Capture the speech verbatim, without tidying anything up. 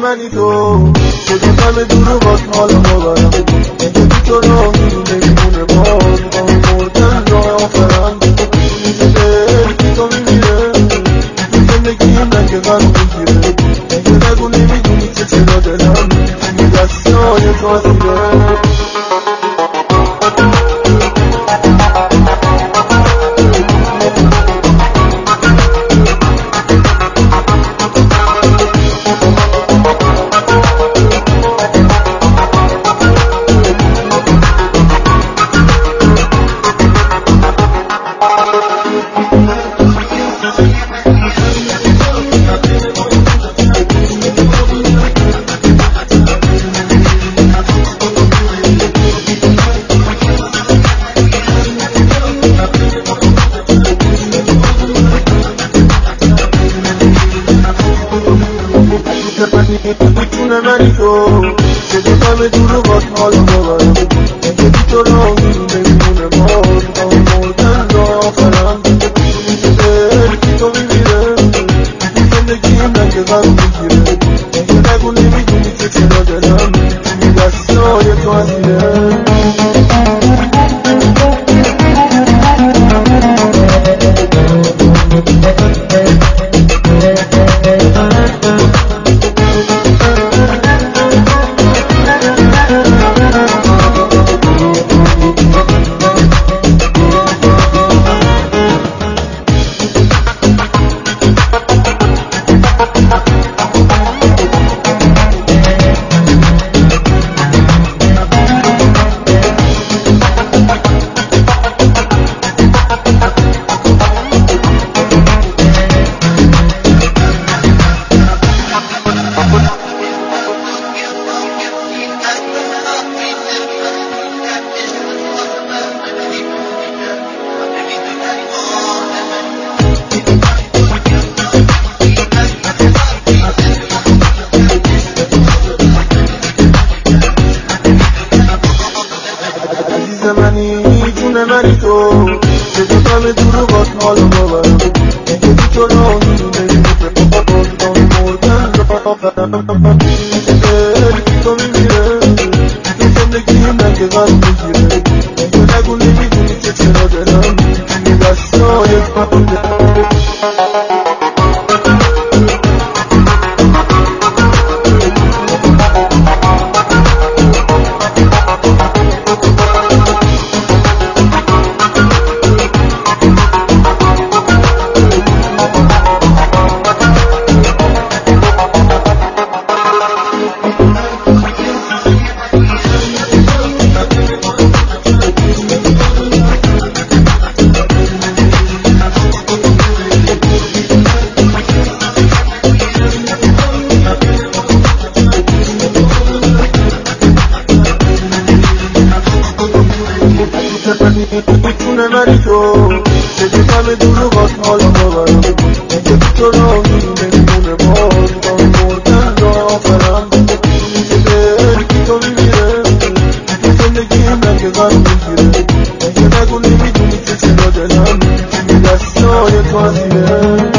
منی تو که دوستم دور باز حالا مبارم که بی تو راهی نمیمونه باز با مردن را آخرم میشه تو میمیره زندگیم رنگ غم میگیره دیگه نگو نمیدونی که چرا دلم توی دستای تو اسیره میتونه منی تو که دوستم دور باز حالا مبارم که بی تو راهی نمیمونه باز با مردن را آخرم میشه که تو میمیره زندگیم رنگ غم میگیره دیگه نگو نمیدونی که چرا دلم توی دستای تو اسیره منی جون منی تو که دوستم دور باز حالا مبارم که بی تو راهی نمیمونه باز با مردن را آخرم میشه تو میمیره تو زندگیم رنگ غم میگیره دیگه نگو نمیدونی که چرا دلم توی دستای تو میتونه منی تو که دوستم دور باز حالا مبارم که بی تو راهی نمیمونه باز با مردن را آخرم میشه که تو میمیره زندگیم رنگ غم میگیره دیگه نگو نمیدونی که چرا دلم توی دستای تو اسیره